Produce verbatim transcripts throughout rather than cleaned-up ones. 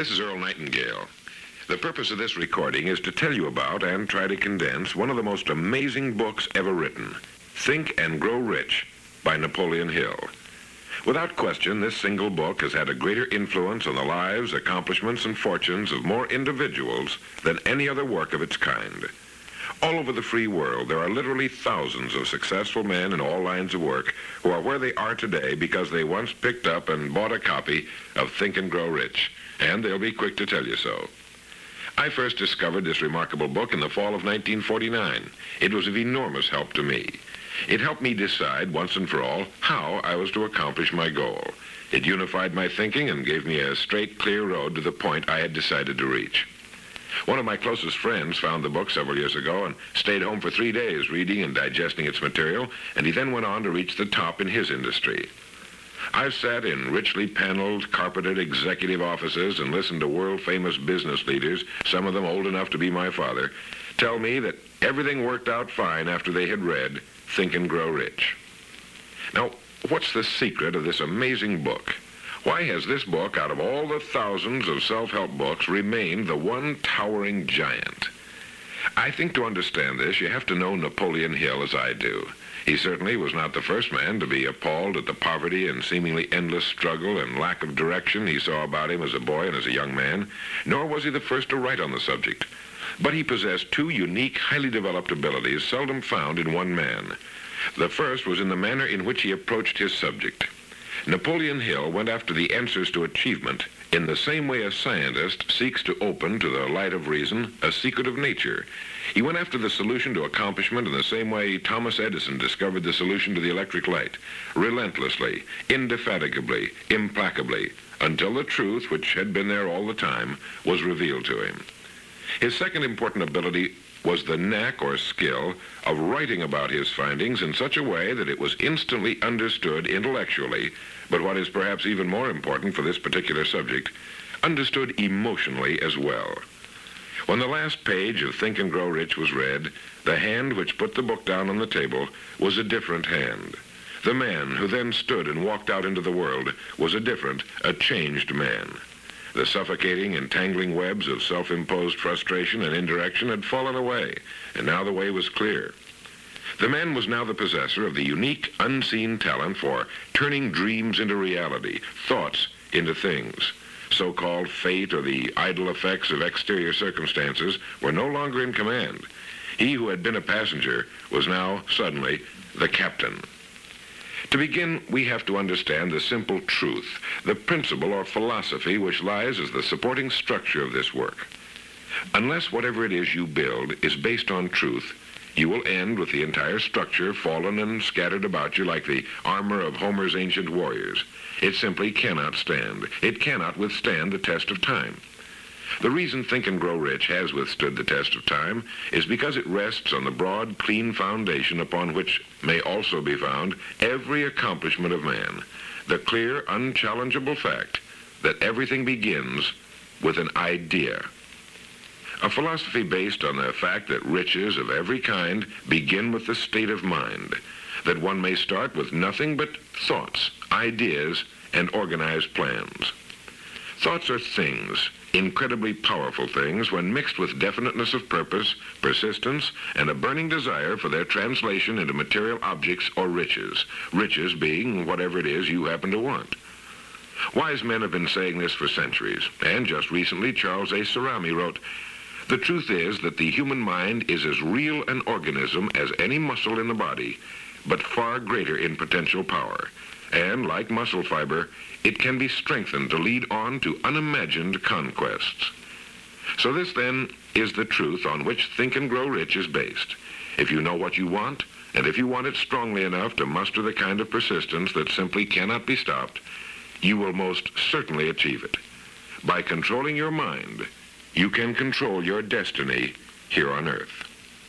This is Earl Nightingale. The purpose of this recording is to tell you about and try to condense one of the most amazing books ever written, Think and Grow Rich by Napoleon Hill. Without question, this single book has had a greater influence on the lives, accomplishments, and fortunes of more individuals than any other work of its kind. All over the free world, there are literally thousands of successful men in all lines of work who are where they are today because they once picked up and bought a copy of Think and Grow Rich, and they'll be quick to tell you so. I first discovered this remarkable book in the fall of nineteen forty-nine. It was of enormous help to me. It helped me decide once and for all how I was to accomplish my goal. It unified my thinking and gave me a straight, clear road to the point I had decided to reach. One of my closest friends found the book several years ago and stayed home for three days reading and digesting its material, and he then went on to reach the top in his industry. I've sat in richly paneled, carpeted executive offices and listened to world-famous business leaders, some of them old enough to be my father, tell me that everything worked out fine after they had read Think and Grow Rich. Now, what's the secret of this amazing book? Why has this book, out of all the thousands of self-help books, remained the one towering giant? I think to understand this, you have to know Napoleon Hill as I do. He certainly was not the first man to be appalled at the poverty and seemingly endless struggle and lack of direction he saw about him as a boy and as a young man, nor was he the first to write on the subject. But he possessed two unique, highly developed abilities seldom found in one man. The first was in the manner in which he approached his subject. Napoleon Hill went after the answers to achievement in the same way a scientist seeks to open to the light of reason a secret of nature. He went after the solution to accomplishment in the same way Thomas Edison discovered the solution to the electric light, relentlessly, indefatigably, implacably, until the truth, which had been there all the time, was revealed to him. His second important ability was the knack or skill of writing about his findings in such a way that it was instantly understood intellectually, but what is perhaps even more important for this particular subject, understood emotionally as well. When the last page of Think and Grow Rich was read, the hand which put the book down on the table was a different hand. The man who then stood and walked out into the world was a different, a changed man. The suffocating, entangling webs of self-imposed frustration and indirection had fallen away, and now the way was clear. The man was now the possessor of the unique, unseen talent for turning dreams into reality, thoughts into things. So-called fate or the idle effects of exterior circumstances were no longer in command. He who had been a passenger was now, suddenly, the captain. To begin, we have to understand the simple truth, the principle or philosophy which lies as the supporting structure of this work. Unless whatever it is you build is based on truth, you will end with the entire structure fallen and scattered about you like the armor of Homer's ancient warriors. It simply cannot stand. It cannot withstand the test of time. The reason Think and Grow Rich has withstood the test of time is because it rests on the broad, clean foundation upon which may also be found every accomplishment of man, the clear, unchallengeable fact that everything begins with an idea. A philosophy based on the fact that riches of every kind begin with the state of mind, that one may start with nothing but thoughts, ideas, and organized plans. Thoughts are things, incredibly powerful things when mixed with definiteness of purpose, persistence, and a burning desire for their translation into material objects or riches, riches being whatever it is you happen to want. Wise men have been saying this for centuries, and just recently Charles A. Cerami wrote, "The truth is that the human mind is as real an organism as any muscle in the body, but far greater in potential power. And, like muscle fiber, it can be strengthened to lead on to unimagined conquests." So this, then, is the truth on which Think and Grow Rich is based. If you know what you want, and if you want it strongly enough to muster the kind of persistence that simply cannot be stopped, you will most certainly achieve it. By controlling your mind, you can control your destiny here on Earth.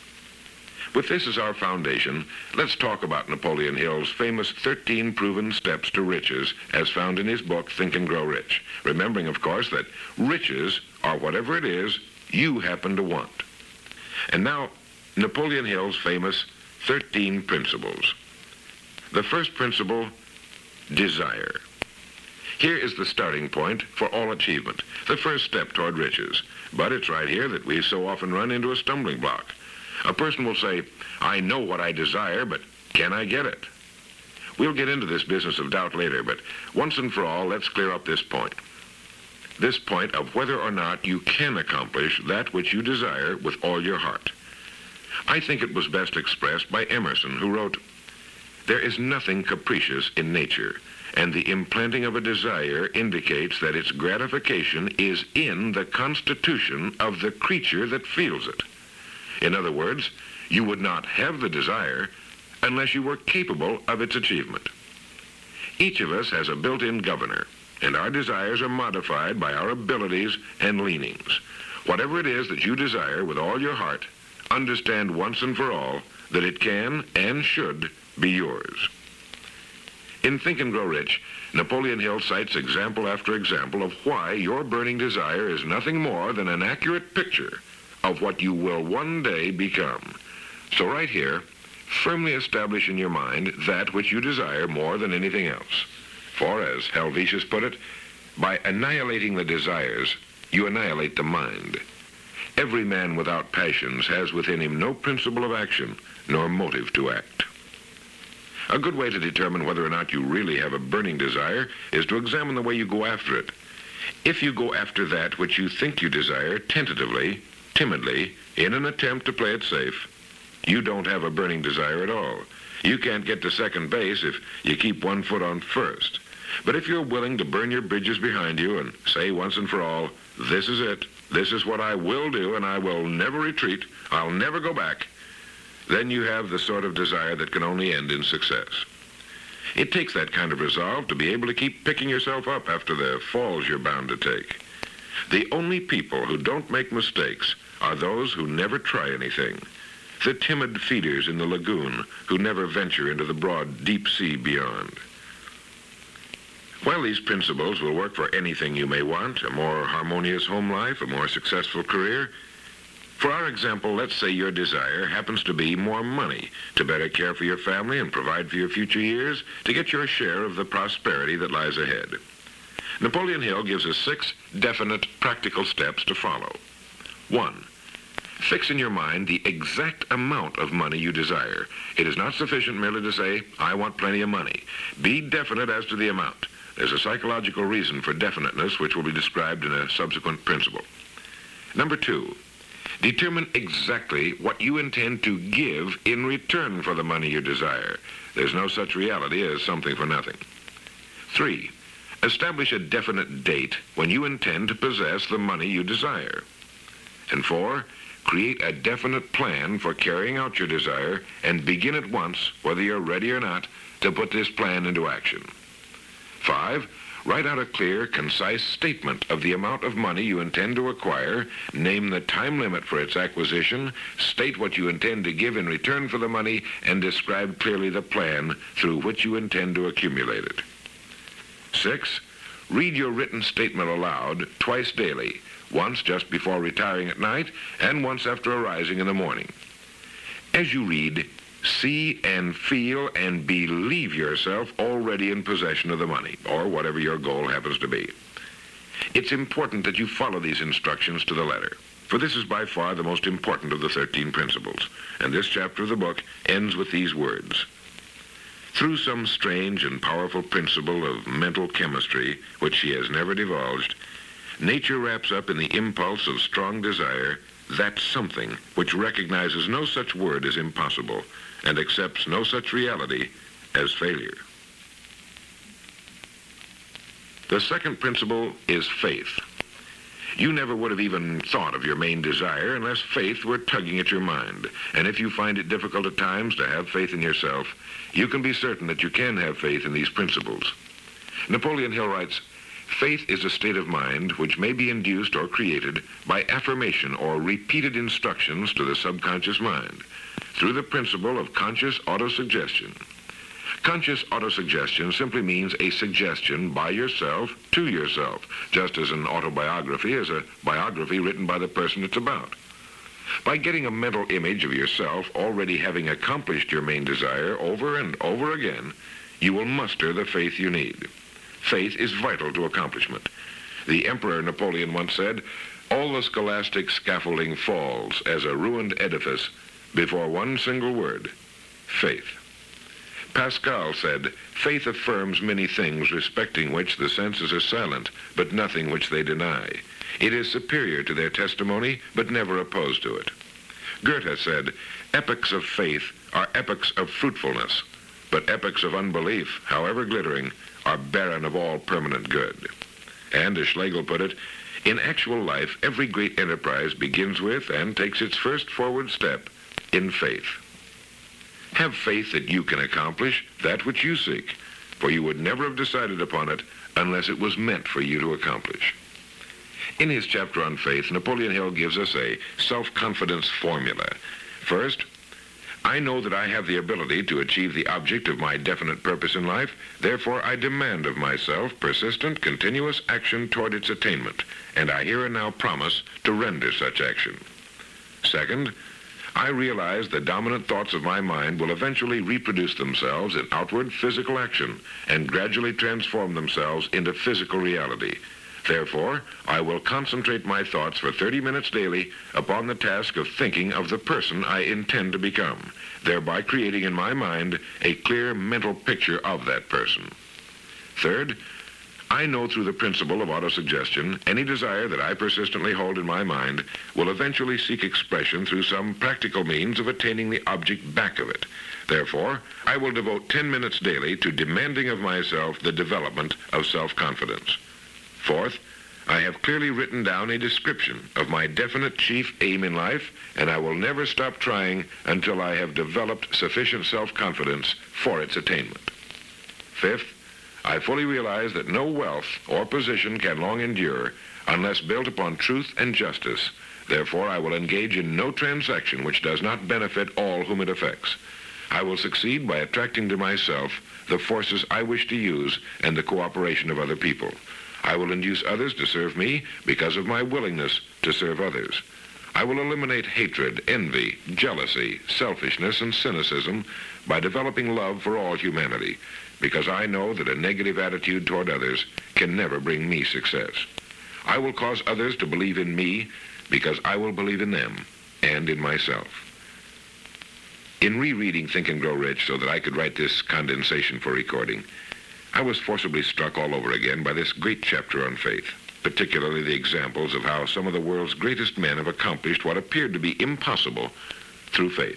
With this as our foundation, let's talk about Napoleon Hill's famous thirteen proven steps to riches as found in his book, Think and Grow Rich, remembering, of course, that riches are whatever it is you happen to want. And now, Napoleon Hill's famous thirteen principles. The first principle, desire. Here is the starting point for all achievement, the first step toward riches. But it's right here that we so often run into a stumbling block. A person will say, I know what I desire, but can I get it? We'll get into this business of doubt later, but once and for all, let's clear up this point. This point of whether or not you can accomplish that which you desire with all your heart. I think it was best expressed by Emerson, who wrote, there is nothing capricious in nature, and the implanting of a desire indicates that its gratification is in the constitution of the creature that feels it. In other words, you would not have the desire unless you were capable of its achievement. Each of us has a built-in governor, and our desires are modified by our abilities and leanings. Whatever it is that you desire with all your heart, understand once and for all that it can and should be yours. In Think and Grow Rich, Napoleon Hill cites example after example of why your burning desire is nothing more than an accurate picture of what you will one day become. So right here, firmly establish in your mind that which you desire more than anything else. For, as Helvetius put it, by annihilating the desires, you annihilate the mind. Every man without passions has within him no principle of action, nor motive to act. A good way to determine whether or not you really have a burning desire is to examine the way you go after it. If you go after that which you think you desire tentatively, timidly, in an attempt to play it safe, you don't have a burning desire at all. You can't get to second base if you keep one foot on first. But if you're willing to burn your bridges behind you and say once and for all, this is it, this is what I will do, and I will never retreat, I'll never go back, then you have the sort of desire that can only end in success. It takes that kind of resolve to be able to keep picking yourself up after the falls you're bound to take. The only people who don't make mistakes are those who never try anything. The timid feeders in the lagoon who never venture into the broad, deep sea beyond. While these principles will work for anything you may want, a more harmonious home life, a more successful career, for our example, let's say your desire happens to be more money, to better care for your family and provide for your future years, to get your share of the prosperity that lies ahead. Napoleon Hill gives us six definite, practical steps to follow. One, fix in your mind the exact amount of money you desire. It is not sufficient merely to say, I want plenty of money. Be definite as to the amount. There's a psychological reason for definiteness, which will be described in a subsequent principle. Number two, determine exactly what you intend to give in return for the money you desire. There's no such reality as something for nothing. Three, establish a definite date when you intend to possess the money you desire. And four, create a definite plan for carrying out your desire and begin at once, whether you're ready or not, to put this plan into action. Five, write out a clear, concise statement of the amount of money you intend to acquire, name the time limit for its acquisition, state what you intend to give in return for the money, and describe clearly the plan through which you intend to accumulate it. Six, read your written statement aloud twice daily, once just before retiring at night and once after arising in the morning. As you read, see and feel and believe yourself already in possession of the money, or whatever your goal happens to be. It's important that you follow these instructions to the letter, for this is by far the most important of the thirteen principles, and this chapter of the book ends with these words. Through some strange and powerful principle of mental chemistry, which she has never divulged, nature wraps up in the impulse of strong desire that something which recognizes no such word as impossible and accepts no such reality as failure. The second principle is faith. You never would have even thought of your main desire unless faith were tugging at your mind. And if you find it difficult at times to have faith in yourself, you can be certain that you can have faith in these principles. Napoleon Hill writes, faith is a state of mind which may be induced or created by affirmation or repeated instructions to the subconscious mind through the principle of conscious autosuggestion. Conscious autosuggestion simply means a suggestion by yourself to yourself, just as an autobiography is a biography written by the person it's about. By getting a mental image of yourself already having accomplished your main desire over and over again, you will muster the faith you need. faith is vital to accomplishment. The Emperor Napoleon once said, "All the scholastic scaffolding falls as a ruined edifice before one single word, faith." Pascal said, "Faith affirms many things respecting which the senses are silent, but nothing which they deny. It is superior to their testimony, but never opposed to it." Goethe said, "Epochs of faith are epochs of fruitfulness, but epochs of unbelief, however glittering, are barren of all permanent good." And as Schlegel put it, "In actual life, every great enterprise begins with and takes its first forward step in faith." Have faith that you can accomplish that which you seek, for you would never have decided upon it unless it was meant for you to accomplish. In his chapter on faith, Napoleon Hill gives us a self-confidence formula. First, I know that I have the ability to achieve the object of my definite purpose in life, therefore I demand of myself persistent, continuous action toward its attainment, and I here and now promise to render such action. Second, I realize the dominant thoughts of my mind will eventually reproduce themselves in outward physical action and gradually transform themselves into physical reality. Therefore, I will concentrate my thoughts for thirty minutes daily upon the task of thinking of the person I intend to become, thereby creating in my mind a clear mental picture of that person. Third, I know through the principle of autosuggestion, any desire that I persistently hold in my mind will eventually seek expression through some practical means of attaining the object back of it. Therefore, I will devote ten minutes daily to demanding of myself the development of self-confidence. Fourth, I have clearly written down a description of my definite chief aim in life, and I will never stop trying until I have developed sufficient self-confidence for its attainment. Fifth, I fully realize that no wealth or position can long endure unless built upon truth and justice. Therefore, I will engage in no transaction which does not benefit all whom it affects. I will succeed by attracting to myself the forces I wish to use and the cooperation of other people. I will induce others to serve me because of my willingness to serve others. I will eliminate hatred, envy, jealousy, selfishness, and cynicism by developing love for all humanity, because I know that a negative attitude toward others can never bring me success. I will cause others to believe in me because I will believe in them and in myself. In rereading Think and Grow Rich so that I could write this condensation for recording, I was forcibly struck all over again by this great chapter on faith, particularly the examples of how some of the world's greatest men have accomplished what appeared to be impossible through faith.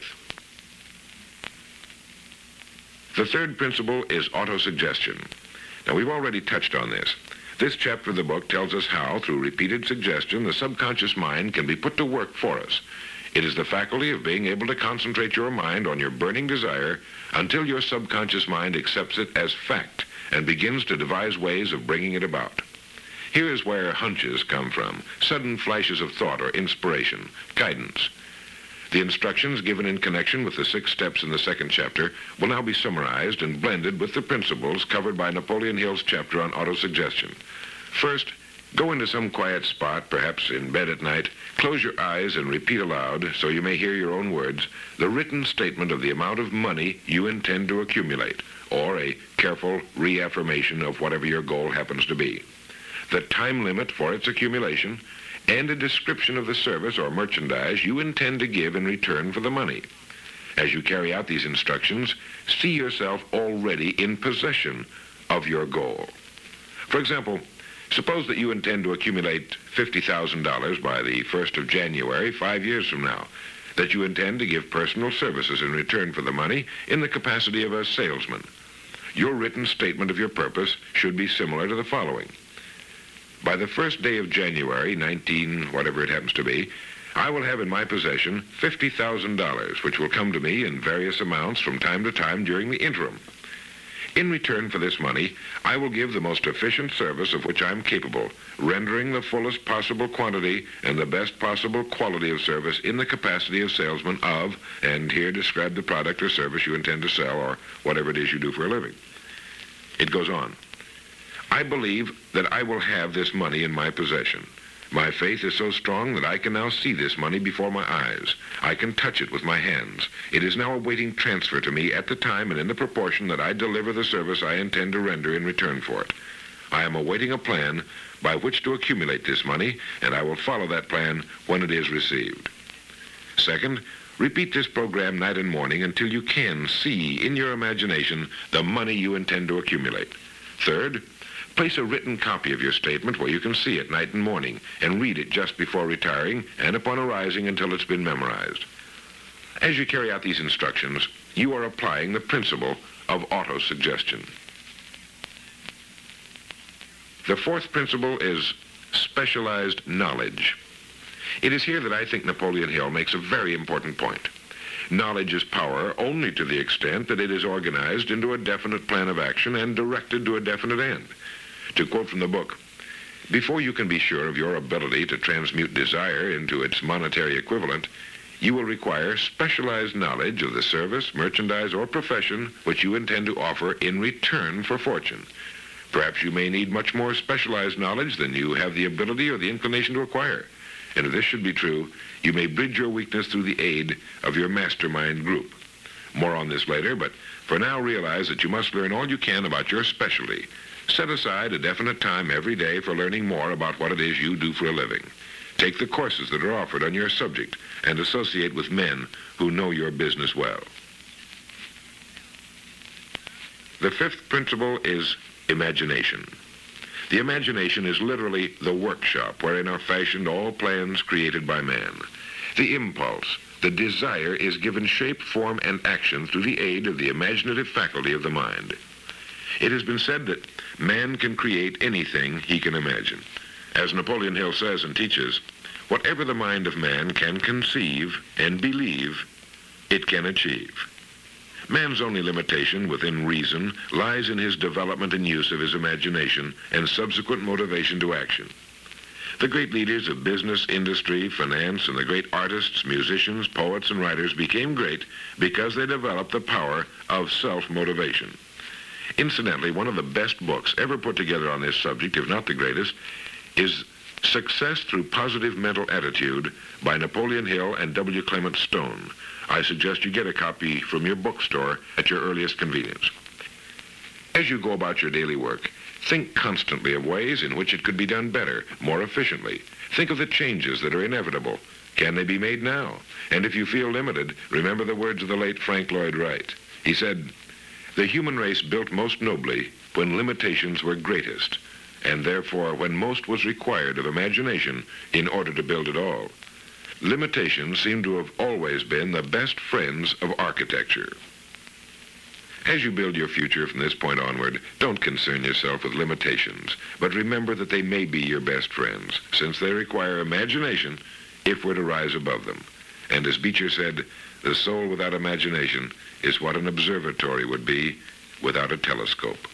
The third principle is autosuggestion. Now, we've already touched on this. This chapter of the book tells us how, through repeated suggestion, the subconscious mind can be put to work for us. It is the faculty of being able to concentrate your mind on your burning desire until your subconscious mind accepts it as fact and begins to devise ways of bringing it about. Here is where hunches come from, sudden flashes of thought or inspiration, guidance. The instructions given in connection with the six steps in the second chapter will now be summarized and blended with the principles covered by Napoleon Hill's chapter on autosuggestion. First, go into some quiet spot, perhaps in bed at night, close your eyes and repeat aloud, so you may hear your own words, the written statement of the amount of money you intend to accumulate, or a careful reaffirmation of whatever your goal happens to be, the time limit for its accumulation, and a description of the service or merchandise you intend to give in return for the money. As you carry out these instructions, see yourself already in possession of your goal. For example, suppose that you intend to accumulate fifty thousand dollars by the first of January, five years from now, that you intend to give personal services in return for the money in the capacity of a salesman. Your written statement of your purpose should be similar to the following. By the first day of January, nineteen, whatever it happens to be, I will have in my possession fifty thousand dollars, which will come to me in various amounts from time to time during the interim. In return for this money, I will give the most efficient service of which I am capable, rendering the fullest possible quantity and the best possible quality of service in the capacity of salesman of, and here describe the product or service you intend to sell or whatever it is you do for a living. It goes on. I believe that I will have this money in my possession. My faith is so strong that I can now see this money before my eyes. I can touch it with my hands. It is now awaiting transfer to me at the time and in the proportion that I deliver the service I intend to render in return for it. I am awaiting a plan by which to accumulate this money, and I will follow that plan when it is received. Second, repeat this program night and morning until you can see in your imagination the money you intend to accumulate. Third, place a written copy of your statement where you can see it night and morning and read it just before retiring and upon arising until it's been memorized. As you carry out these instructions, you are applying the principle of autosuggestion. The fourth principle is specialized knowledge. It is here that I think Napoleon Hill makes a very important point. Knowledge is power only to the extent that it is organized into a definite plan of action and directed to a definite end. To quote from the book, before you can be sure of your ability to transmute desire into its monetary equivalent, you will require specialized knowledge of the service, merchandise, or profession which you intend to offer in return for fortune. Perhaps you may need much more specialized knowledge than you have the ability or the inclination to acquire. And if this should be true, you may bridge your weakness through the aid of your mastermind group. More on this later, but for now realize that you must learn all you can about your specialty. Set aside a definite time every day for learning more about what it is you do for a living. Take the courses that are offered on your subject and associate with men who know your business well. The fifth principle is imagination. The imagination is literally the workshop wherein are fashioned all plans created by man. The impulse, the desire is given shape, form, and action through the aid of the imaginative faculty of the mind. It has been said that man can create anything he can imagine. As Napoleon Hill says and teaches, whatever the mind of man can conceive and believe, it can achieve. Man's only limitation within reason lies in his development and use of his imagination and subsequent motivation to action. The great leaders of business, industry, finance, and the great artists, musicians, poets, and writers became great because they developed the power of self-motivation. Incidentally, one of the best books ever put together on this subject, if not the greatest, is Success Through Positive Mental Attitude by Napoleon Hill and W. Clement Stone. I suggest you get a copy from your bookstore at your earliest convenience. As you go about your daily work, think constantly of ways in which it could be done better, more efficiently. Think of the changes that are inevitable. Can they be made now? And if you feel limited, remember the words of the late Frank Lloyd Wright. He said, "The human race built most nobly when limitations were greatest, and therefore when most was required of imagination in order to build it all. Limitations seem to have always been the best friends of architecture." As you build your future from this point onward, don't concern yourself with limitations, but remember that they may be your best friends, since they require imagination if we're to rise above them. And as Beecher said, the soul without imagination is what an observatory would be without a telescope.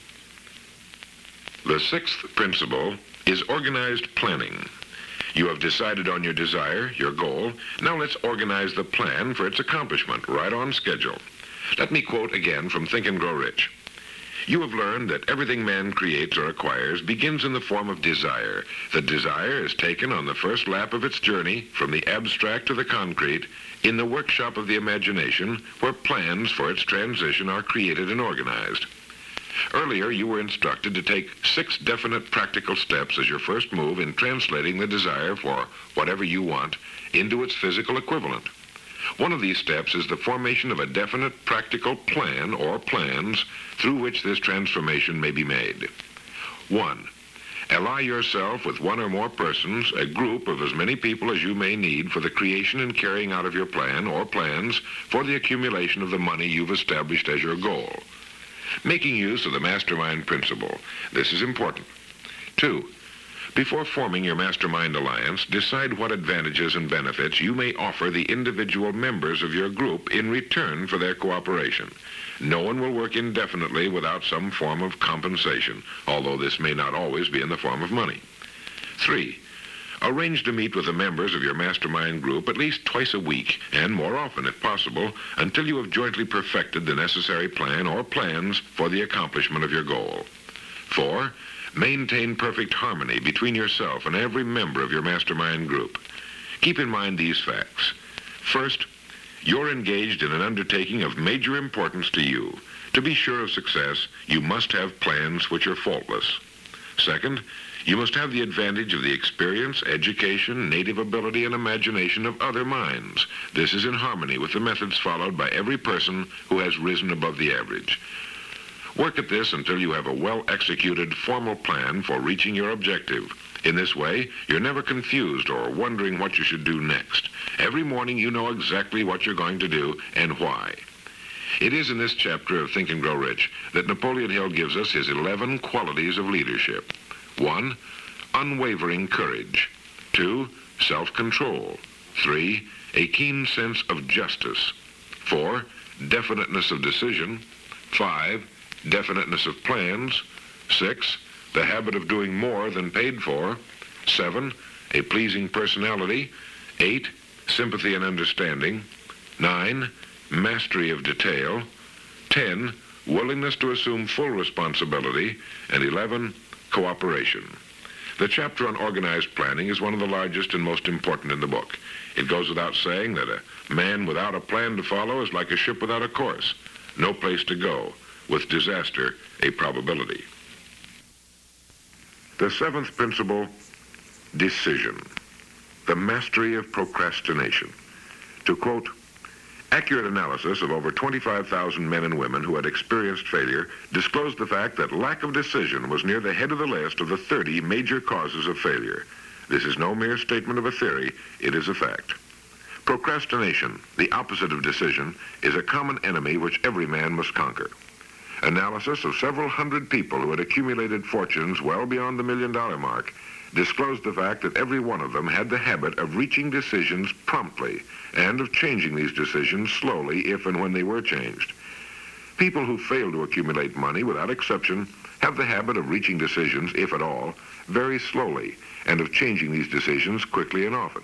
The sixth principle is organized planning. You have decided on your desire, your goal. Now let's organize the plan for its accomplishment, right on schedule. Let me quote again from Think and Grow Rich. You have learned that everything man creates or acquires begins in the form of desire. The desire is taken on the first lap of its journey from the abstract to the concrete in the workshop of the imagination, where plans for its transition are created and organized. Earlier, you were instructed to take six definite practical steps as your first move in translating the desire for whatever you want into its physical equivalent. One of these steps is the formation of a definite practical plan or plans through which this transformation may be made. One, ally yourself with one or more persons, a group of as many people as you may need for the creation and carrying out of your plan or plans for the accumulation of the money you've established as your goal. Making use of the mastermind principle. This is important. Two, before forming your mastermind alliance, decide what advantages and benefits you may offer the individual members of your group in return for their cooperation. No one will work indefinitely without some form of compensation, although this may not always be in the form of money. Three, arrange to meet with the members of your mastermind group at least twice a week, and more often if possible, until you have jointly perfected the necessary plan or plans for the accomplishment of your goal. Four, maintain perfect harmony between yourself and every member of your mastermind group. Keep in mind these facts. First, you're engaged in an undertaking of major importance to you. To be sure of success, you must have plans which are faultless. Second, you must have the advantage of the experience, education, native ability, and imagination of other minds. This is in harmony with the methods followed by every person who has risen above the average. Work at this until you have a well-executed, formal plan for reaching your objective. In this way, you're never confused or wondering what you should do next. Every morning you know exactly what you're going to do and why. It is in this chapter of Think and Grow Rich that Napoleon Hill gives us his eleven qualities of leadership. One, unwavering courage. Two, self-control. Three, a keen sense of justice. Four, definiteness of decision. Five, definiteness of plans. Six, the habit of doing more than paid for. Seven, a pleasing personality. Eight, sympathy and understanding. Nine, mastery of detail. Ten, willingness to assume full responsibility. And eleven, cooperation. The chapter on organized planning is one of the largest and most important in the book. It goes without saying that a man without a plan to follow is like a ship without a course. No place to go, with disaster a probability. The seventh principle, decision. The mastery of procrastination. To quote, accurate analysis of over twenty-five thousand men and women who had experienced failure disclosed the fact that lack of decision was near the head of the list of the thirty major causes of failure. This is no mere statement of a theory, it is a fact. Procrastination, the opposite of decision, is a common enemy which every man must conquer. Analysis of several hundred people who had accumulated fortunes well beyond the million-dollar mark disclosed the fact that every one of them had the habit of reaching decisions promptly and of changing these decisions slowly if and when they were changed. People who fail to accumulate money, without exception, have the habit of reaching decisions, if at all, very slowly and of changing these decisions quickly and often.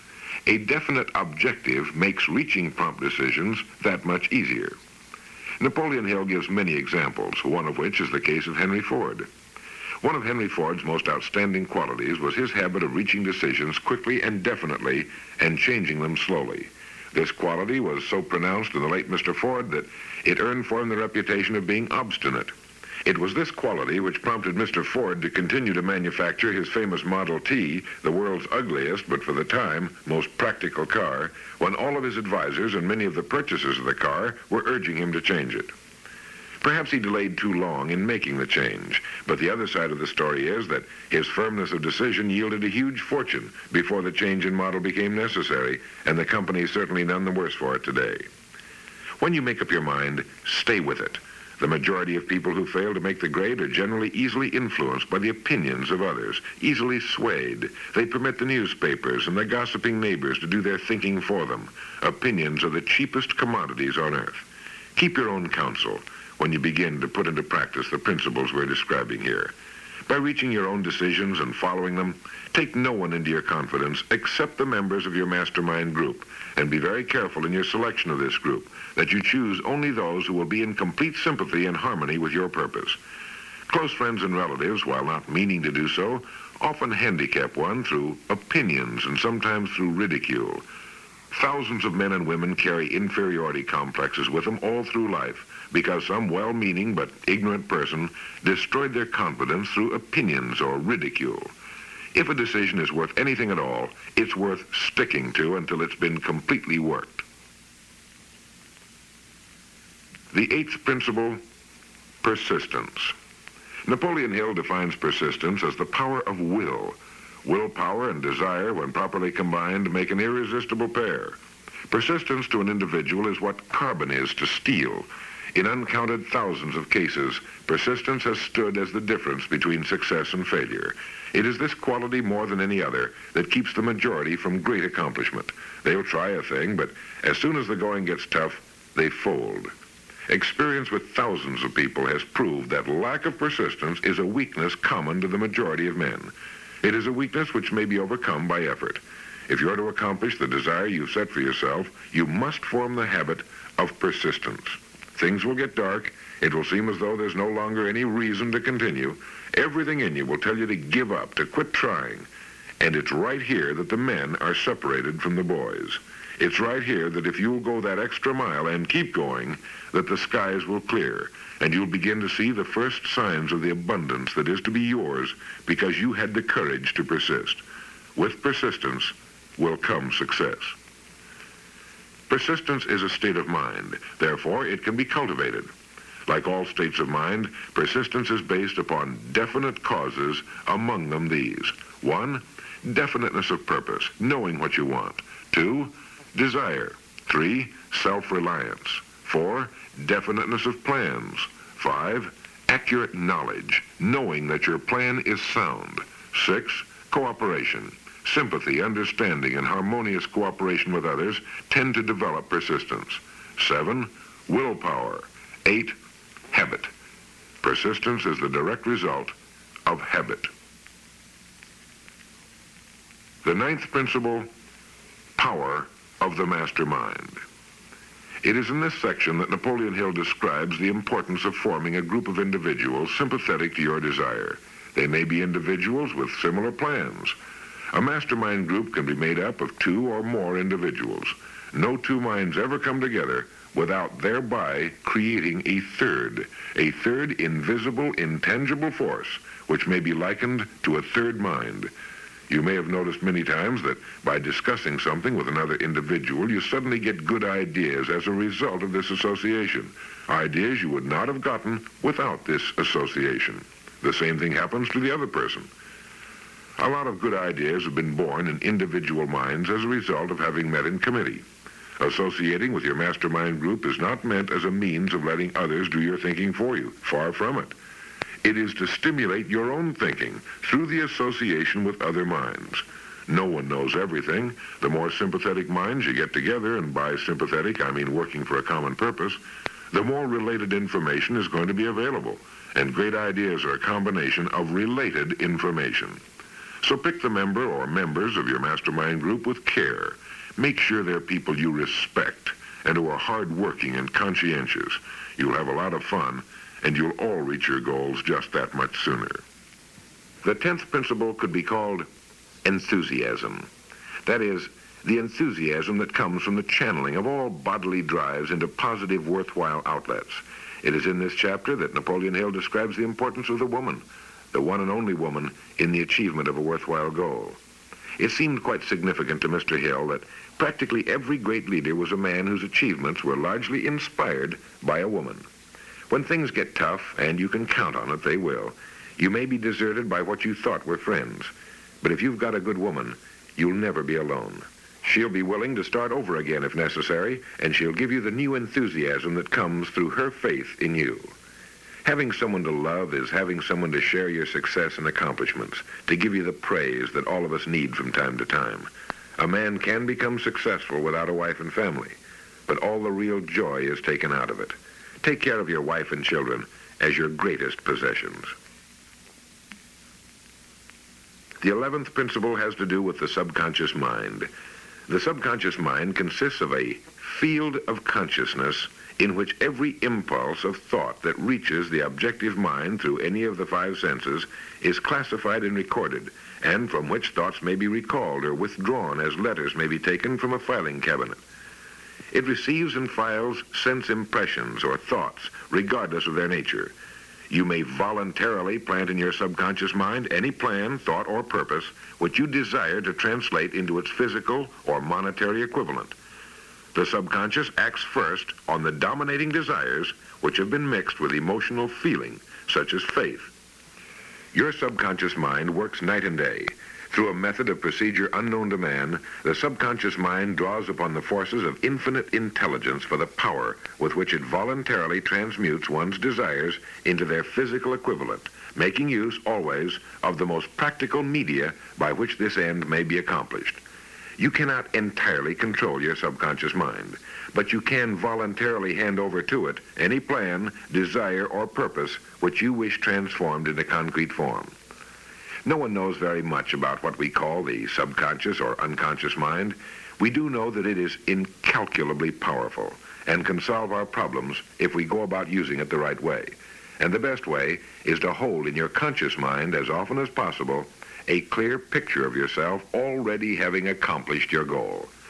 A definite objective makes reaching prompt decisions that much easier. Napoleon Hill gives many examples, one of which is the case of Henry Ford. One of Henry Ford's most outstanding qualities was his habit of reaching decisions quickly and definitely and changing them slowly. This quality was so pronounced in the late Mister Ford that it earned for him the reputation of being obstinate. It was this quality which prompted Mister Ford to continue to manufacture his famous Model T, the world's ugliest but for the time most practical car, when all of his advisors and many of the purchasers of the car were urging him to change it. Perhaps he delayed too long in making the change, but the other side of the story is that his firmness of decision yielded a huge fortune before the change in model became necessary, and the company is certainly none the worse for it today. When you make up your mind, stay with it. The majority of people who fail to make the grade are generally easily influenced by the opinions of others, easily swayed. They permit the newspapers and the gossiping neighbors to do their thinking for them. Opinions are the cheapest commodities on earth. Keep your own counsel when you begin to put into practice the principles we're describing here. By reaching your own decisions and following them, take no one into your confidence except the members of your mastermind group, and be very careful in your selection of this group, that you choose only those who will be in complete sympathy and harmony with your purpose. Close friends and relatives, while not meaning to do so, often handicap one through opinions and sometimes through ridicule. Thousands of men and women carry inferiority complexes with them all through life because some well-meaning but ignorant person destroyed their confidence through opinions or ridicule. If a decision is worth anything at all, it's worth sticking to until it's been completely worked. The eighth principle, persistence. Napoleon Hill defines persistence as the power of will. Willpower and desire, when properly combined, make an irresistible pair. Persistence to an individual is what carbon is to steel. In uncounted thousands of cases, persistence has stood as the difference between success and failure. It is this quality more than any other that keeps the majority from great accomplishment. They'll try a thing, but as soon as the going gets tough, they fold. Experience with thousands of people has proved that lack of persistence is a weakness common to the majority of men. It is a weakness which may be overcome by effort. If you're to accomplish the desire you've set for yourself, you must form the habit of persistence. Things will get dark. It will seem as though there's no longer any reason to continue. Everything in you will tell you to give up, to quit trying. And it's right here that the men are separated from the boys. It's right here that if you'll go that extra mile and keep going, that the skies will clear, and you'll begin to see the first signs of the abundance that is to be yours because you had the courage to persist. With persistence will come success. Persistence is a state of mind. Therefore, it can be cultivated. Like all states of mind, persistence is based upon definite causes, among them these. One, definiteness of purpose, knowing what you want. Two, desire. Three, self-reliance. Four, definiteness of plans. Five, accurate knowledge, knowing that your plan is sound. Six, cooperation. Sympathy, understanding, and harmonious cooperation with others tend to develop persistence. Seven, willpower. Eight, habit. Persistence is the direct result of habit. The ninth principle, power of the mastermind. It is in this section that Napoleon Hill describes the importance of forming a group of individuals sympathetic to your desire. They may be individuals with similar plans. A mastermind group can be made up of two or more individuals. No two minds ever come together without thereby creating a third, a third invisible, intangible force, which may be likened to a third mind. You may have noticed many times that by discussing something with another individual, you suddenly get good ideas as a result of this association. Ideas you would not have gotten without this association. The same thing happens to the other person. A lot of good ideas have been born in individual minds as a result of having met in committee. Associating with your mastermind group is not meant as a means of letting others do your thinking for you. Far from it. It is to stimulate your own thinking through the association with other minds. No one knows everything. The more sympathetic minds you get together, and by sympathetic I mean working for a common purpose, the more related information is going to be available. And great ideas are a combination of related information. So pick the member or members of your mastermind group with care. Make sure they're people you respect and who are hardworking and conscientious. You'll have a lot of fun, and you'll all reach your goals just that much sooner. The tenth principle could be called enthusiasm. That is, the enthusiasm that comes from the channeling of all bodily drives into positive, worthwhile outlets. It is in this chapter that Napoleon Hill describes the importance of the woman, the one and only woman, in the achievement of a worthwhile goal. It seemed quite significant to Mister Hill that practically every great leader was a man whose achievements were largely inspired by a woman. When things get tough, and you can count on it, they will, you may be deserted by what you thought were friends. But if you've got a good woman, you'll never be alone. She'll be willing to start over again if necessary, and she'll give you the new enthusiasm that comes through her faith in you. Having someone to love is having someone to share your success and accomplishments, to give you the praise that all of us need from time to time. A man can become successful without a wife and family, but all the real joy is taken out of it. Take care of your wife and children as your greatest possessions. The eleventh principle has to do with the subconscious mind. The subconscious mind consists of a field of consciousness in which every impulse of thought that reaches the objective mind through any of the five senses is classified and recorded, and from which thoughts may be recalled or withdrawn as letters may be taken from a filing cabinet. It receives and files sense impressions or thoughts, regardless of their nature. You may voluntarily plant in your subconscious mind any plan, thought, or purpose which you desire to translate into its physical or monetary equivalent. The subconscious acts first on the dominating desires which have been mixed with emotional feeling, such as faith. Your subconscious mind works night and day. Through a method of procedure unknown to man, the subconscious mind draws upon the forces of infinite intelligence for the power with which it voluntarily transmutes one's desires into their physical equivalent, making use always of the most practical media by which this end may be accomplished. You cannot entirely control your subconscious mind, but you can voluntarily hand over to it any plan, desire, or purpose which you wish transformed into concrete form. No one knows very much about what we call the subconscious or unconscious mind. We do know that it is incalculably powerful and can solve our problems if we go about using it the right way. And the best way is to hold in your conscious mind as often as possible a clear picture of yourself already having accomplished your goal.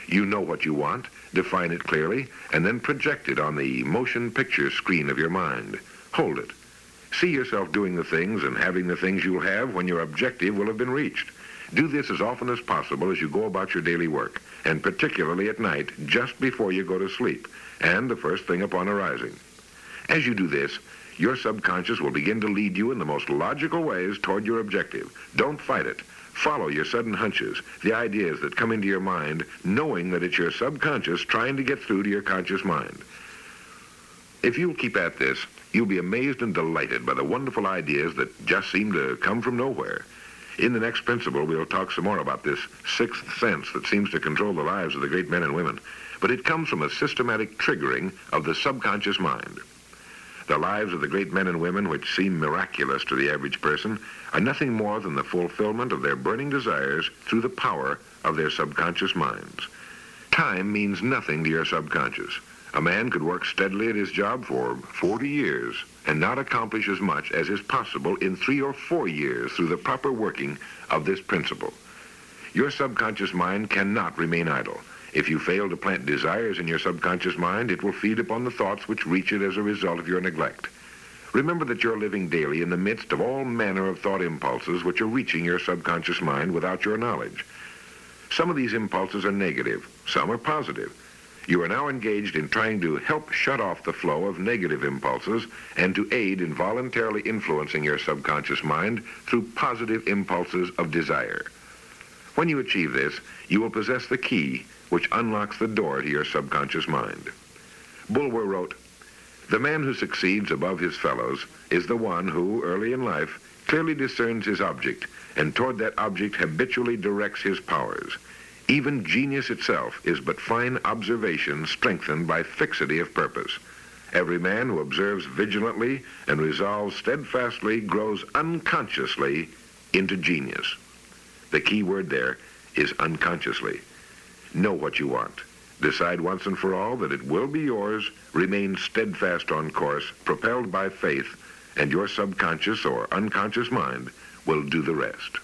You know what you want, define it clearly, and then project it on the motion picture screen of your mind. Hold it. See yourself doing the things and having the things you'll have when your objective will have been reached. Do this as often as possible as you go about your daily work, and particularly at night, just before you go to sleep, and the first thing upon arising. As you do this, your subconscious will begin to lead you in the most logical ways toward your objective. Don't fight it. Follow your sudden hunches, the ideas that come into your mind, knowing that it's your subconscious trying to get through to your conscious mind. If you'll keep at this, you'll be amazed and delighted by the wonderful ideas that just seem to come from nowhere. In the next principle, we'll talk some more about this sixth sense that seems to control the lives of the great men and women, but it comes from a systematic triggering of the subconscious mind. The lives of the great men and women, which seem miraculous to the average person, are nothing more than the fulfillment of their burning desires through the power of their subconscious minds. Time means nothing to your subconscious. A man could work steadily at his job for forty years and not accomplish as much as is possible in three or four years through the proper working of this principle. Your subconscious mind cannot remain idle. If you fail to plant desires in your subconscious mind, it will feed upon the thoughts which reach it as a result of your neglect. Remember that you're living daily in the midst of all manner of thought impulses which are reaching your subconscious mind without your knowledge. Some of these impulses are negative, some are positive. You are now engaged in trying to help shut off the flow of negative impulses and to aid in voluntarily influencing your subconscious mind through positive impulses of desire. When you achieve this, you will possess the key which unlocks the door to your subconscious mind. Bulwer wrote, "The man who succeeds above his fellows is the one who, early in life, clearly discerns his object, and toward that object habitually directs his powers. Even genius itself is but fine observation strengthened by fixity of purpose. Every man who observes vigilantly and resolves steadfastly grows unconsciously into genius." The key word there is unconsciously. Know what you want. Decide once and for all that it will be yours. Remain steadfast on course, propelled by faith, and your subconscious or unconscious mind will do the rest.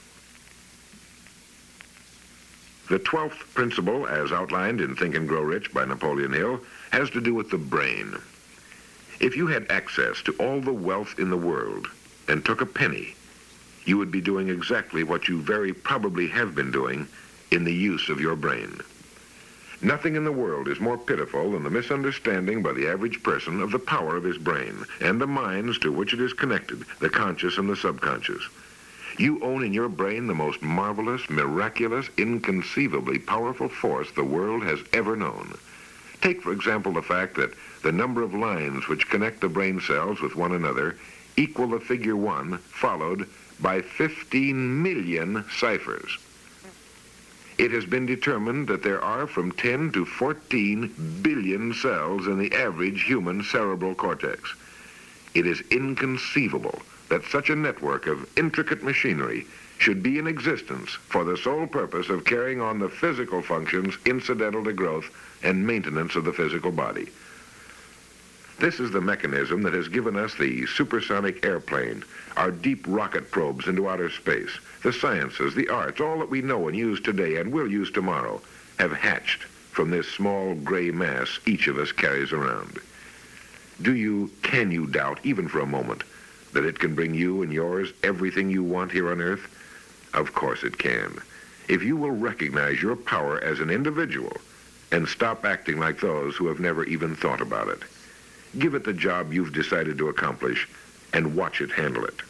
The twelfth principle, as outlined in Think and Grow Rich by Napoleon Hill, has to do with the brain. If you had access to all the wealth in the world and took a penny, you would be doing exactly what you very probably have been doing in the use of your brain. Nothing in the world is more pitiful than the misunderstanding by the average person of the power of his brain and the minds to which it is connected, the conscious and the subconscious. You own in your brain the most marvelous, miraculous, inconceivably powerful force the world has ever known. Take, for example, the fact that the number of lines which connect the brain cells with one another equal the figure one, followed by fifteen million ciphers. It has been determined that there are from ten to fourteen billion cells in the average human cerebral cortex. It is inconceivable that such a network of intricate machinery should be in existence for the sole purpose of carrying on the physical functions incidental to growth and maintenance of the physical body. This is the mechanism that has given us the supersonic airplane, our deep rocket probes into outer space, the sciences, the arts, all that we know and use today and will use tomorrow, have hatched from this small gray mass each of us carries around. Do you, can you doubt, even for a moment, that it can bring you and yours everything you want here on Earth? Of course it can. If you will recognize your power as an individual and stop acting like those who have never even thought about it. Give it the job you've decided to accomplish and watch it handle it.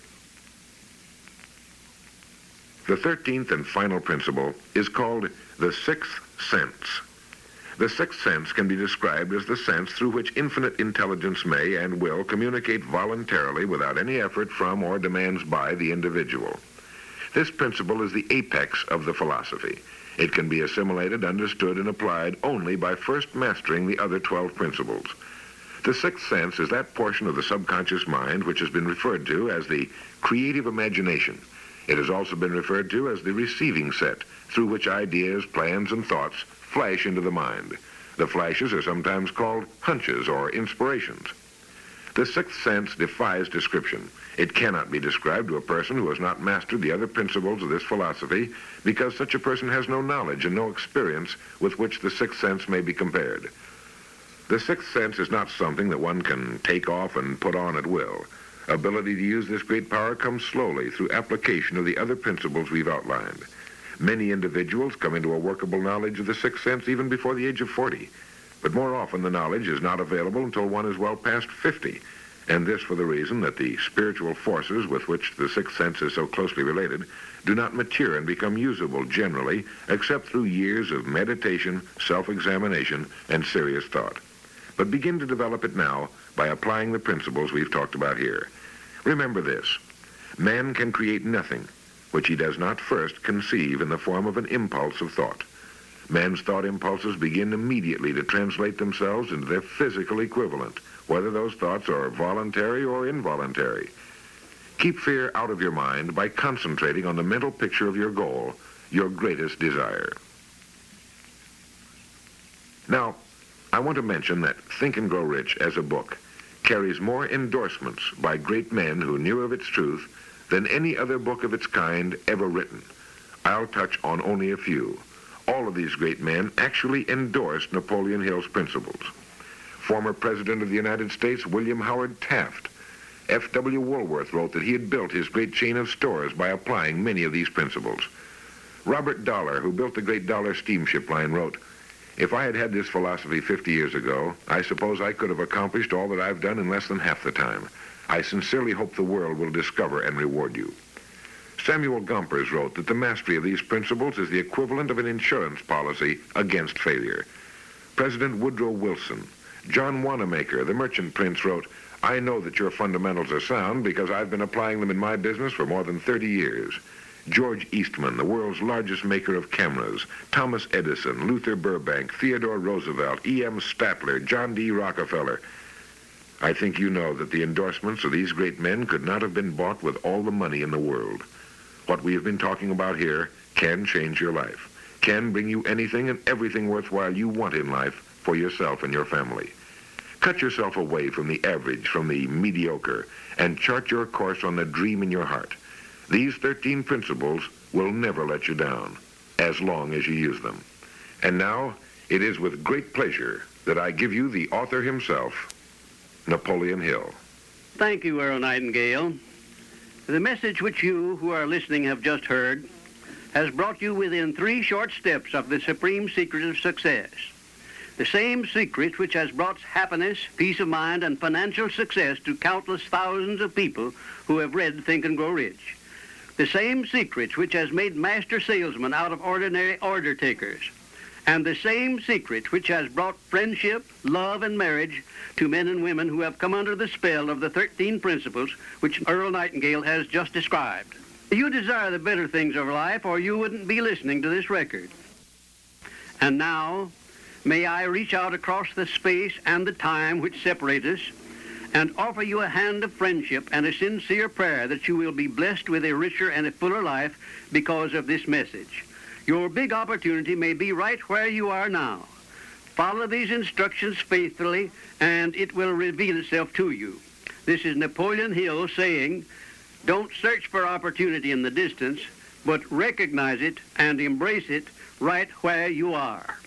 The thirteenth and final principle is called the sixth sense. The sixth sense can be described as the sense through which infinite intelligence may and will communicate voluntarily without any effort from or demands by the individual. This principle is the apex of the philosophy. It can be assimilated, understood, and applied only by first mastering the other twelve principles. The sixth sense is that portion of the subconscious mind which has been referred to as the creative imagination. It has also been referred to as the receiving set, through which ideas, plans, and thoughts flash into the mind. The flashes are sometimes called hunches or inspirations. The sixth sense defies description. It cannot be described to a person who has not mastered the other principles of this philosophy, because such a person has no knowledge and no experience with which the sixth sense may be compared. The sixth sense is not something that one can take off and put on at will. Ability to use this great power comes slowly through application of the other principles we've outlined. Many individuals come into a workable knowledge of the sixth sense even before the age of forty, but more often the knowledge is not available until one is well past fifty, and this for the reason that the spiritual forces with which the sixth sense is so closely related do not mature and become usable generally except through years of meditation, self-examination, and serious thought. But begin to develop it now by applying the principles we've talked about here. Remember this: man can create nothing which he does not first conceive in the form of an impulse of thought. Man's thought impulses begin immediately to translate themselves into their physical equivalent, whether those thoughts are voluntary or involuntary. Keep fear out of your mind by concentrating on the mental picture of your goal, your greatest desire. Now, I want to mention that Think and Grow Rich as a book carries more endorsements by great men who knew of its truth than any other book of its kind ever written. I'll touch on only a few. All of these great men actually endorsed Napoleon Hill's principles. Former President of the United States, William Howard Taft. F W Woolworth wrote that he had built his great chain of stores by applying many of these principles. Robert Dollar, who built the great Dollar steamship line, wrote, "If I had had this philosophy fifty years ago, I suppose I could have accomplished all that I've done in less than half the time. I sincerely hope the world will discover and reward you." Samuel Gompers wrote that the mastery of these principles is the equivalent of an insurance policy against failure. President Woodrow Wilson, John Wanamaker, the merchant prince, wrote, "I know that your fundamentals are sound because I've been applying them in my business for more than thirty years. George Eastman, the world's largest maker of cameras, Thomas Edison, Luther Burbank, Theodore Roosevelt, E M Statler, John D. Rockefeller. I think you know that the endorsements of these great men could not have been bought with all the money in the world. What we have been talking about here can change your life, can bring you anything and everything worthwhile you want in life for yourself and your family. Cut yourself away from the average, from the mediocre, and chart your course on the dream in your heart. These thirteen principles will never let you down, as long as you use them. And now, it is with great pleasure that I give you the author himself, Napoleon Hill. Thank you, Earl Nightingale. The message which you who are listening have just heard has brought you within three short steps of the supreme secret of success. The same secret which has brought happiness, peace of mind, and financial success to countless thousands of people who have read Think and Grow Rich. The same secret which has made master salesmen out of ordinary order takers. And the same secret which has brought friendship, love, and marriage to men and women who have come under the spell of the thirteen principles which Earl Nightingale has just described. You desire the better things of life, or you wouldn't be listening to this record. And now, may I reach out across the space and the time which separate us and offer you a hand of friendship and a sincere prayer that you will be blessed with a richer and a fuller life because of this message. Your big opportunity may be right where you are now. Follow these instructions faithfully, and it will reveal itself to you. This is Napoleon Hill saying, don't search for opportunity in the distance, but recognize it and embrace it right where you are.